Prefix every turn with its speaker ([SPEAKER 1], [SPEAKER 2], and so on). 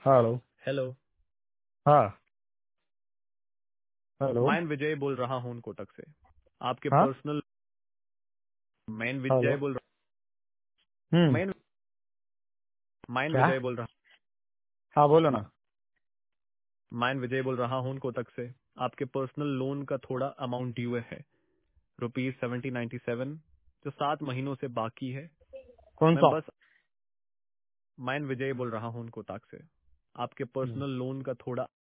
[SPEAKER 1] Hello.
[SPEAKER 2] Hello.
[SPEAKER 1] हाँ। Hello.
[SPEAKER 2] मैं विजय बोल रहा हूँ कोटक से। आपके
[SPEAKER 1] हाँ।
[SPEAKER 2] पर्सनल मैं
[SPEAKER 1] हेलो।
[SPEAKER 2] विजय बोल रहा
[SPEAKER 1] हम्म।
[SPEAKER 2] मैं मैं
[SPEAKER 1] क्या?
[SPEAKER 2] विजय बोल रहा
[SPEAKER 1] हाँ, बोलो ना।
[SPEAKER 2] मैं विजय बोल रहा हूँ कोटक से। आपके पर्सनल लोन का थोड़ा अमाउंट ड्यू है, ₹7097, जो 7 महीनों से बाकी है।
[SPEAKER 1] कौन
[SPEAKER 2] मैं
[SPEAKER 1] सा?
[SPEAKER 2] बस मैं विजय बोल रहा हूँ कोटक से। आपके पर्सनल लोन का थोड़ा